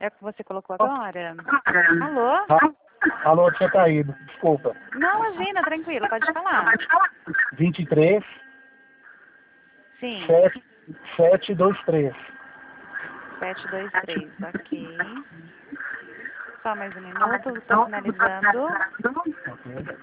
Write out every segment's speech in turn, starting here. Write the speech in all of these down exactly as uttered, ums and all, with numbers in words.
É o que você colocou agora? Alô? Ah, alô, tinha caído, desculpa. Não, imagina, tranquilo, pode falar. vinte e três, Sim, sete dois três. sete dois três, ok. Só mais um minuto, estou finalizando. Ok.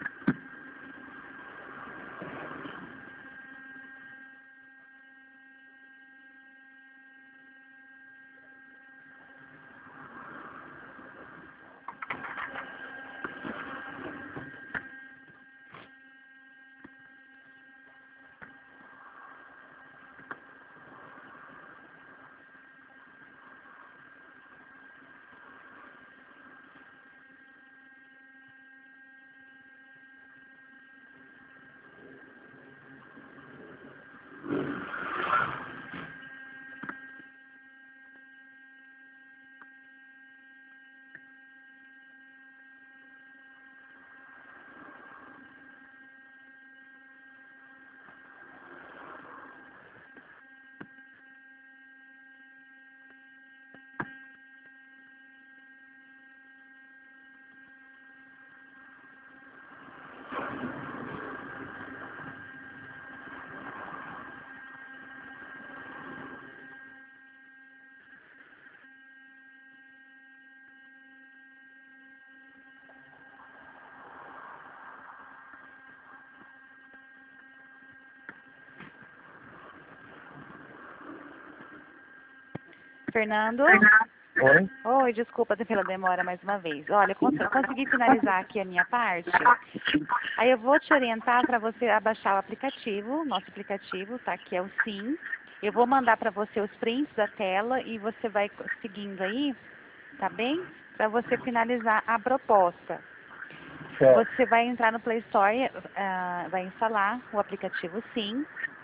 Fernando? Oi? Oi, desculpa pela demora mais uma vez. Olha, cons consegui finalizar aqui a minha parte. Aí eu vou te orientar para você abaixar o aplicativo, nosso aplicativo, tá? Que é o Sim. Eu vou mandar para você os prints da tela e você vai seguindo aí, tá bem? Para você finalizar a proposta. Certo. Você vai entrar no Play Store, uh, vai instalar o aplicativo Sim.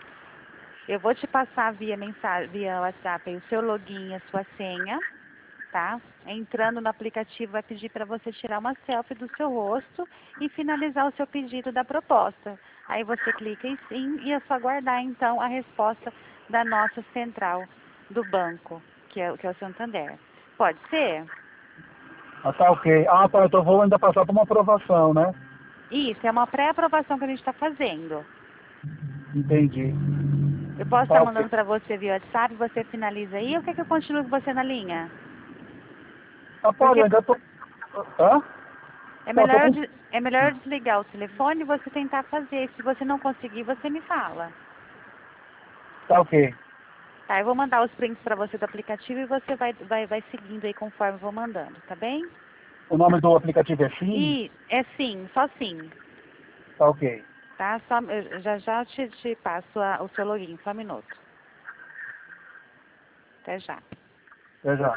Eu vou te passar via mensagem, via WhatsApp aí, o seu login e a sua senha, tá? Entrando no aplicativo vai pedir para você tirar uma selfie do seu rosto e finalizar o seu pedido da proposta. Aí você clica em sim e é só aguardar então a resposta da nossa central do banco, que é, que é o Santander. Pode ser? Ah, tá ok. Ah, tá, então eu vou ainda passar por uma aprovação, né? Isso, é uma pré-aprovação que a gente está fazendo. Entendi. Eu posso estar Tá mandando ok. para você via WhatsApp, você finaliza aí, ou quer que eu continue com você na linha? Ah, pode, Porque eu ainda tô... Hã? é Não, tô melhor, com... de- é melhor desligar o telefone e você tentar fazer. Se você não conseguir, você me fala. Tá ok. Tá, eu vou mandar os prints para você do aplicativo e você vai, vai, vai seguindo aí conforme eu vou mandando, tá bem? O nome do aplicativo é Sim? E é sim, só sim, Tá ok. tá? Só, eu já já te, te passo a- o seu login, só um minuto. Até já. Até já.